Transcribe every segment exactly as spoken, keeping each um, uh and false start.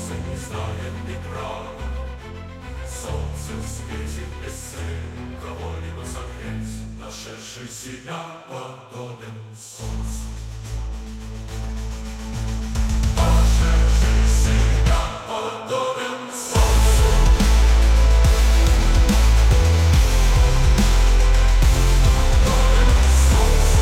солнце не знает ни права. Солнце светит без цели, кого-либо согреть. Нашедший себя подобен солнцу. Нашедший себя подобен солнцу. Подобен солнцу.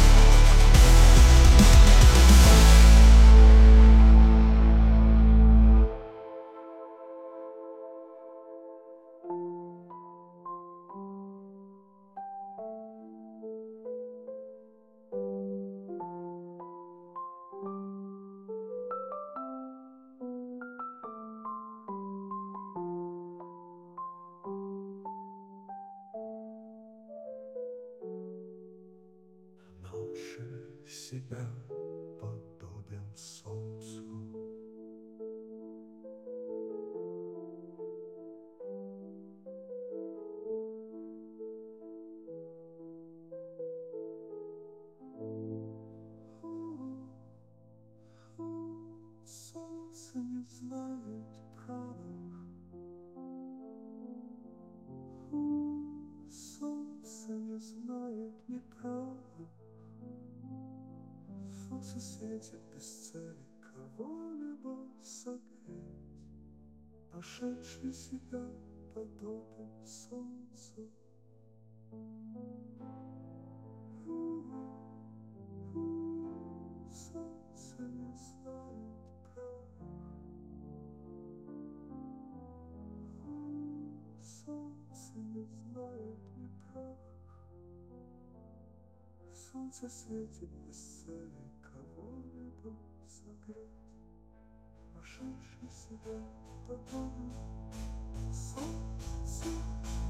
Наше себя подобен солнцу. Солнце не знает права. Солнце не знает неправы. Солнце светит без цели, кого-либо согреть. Нашедший себя подобен солнцу. Солнце не знает права. Солнце не знает неправ. Солнце светит без цели, кого-либо согреть. Нашедший себя подобен солнцу.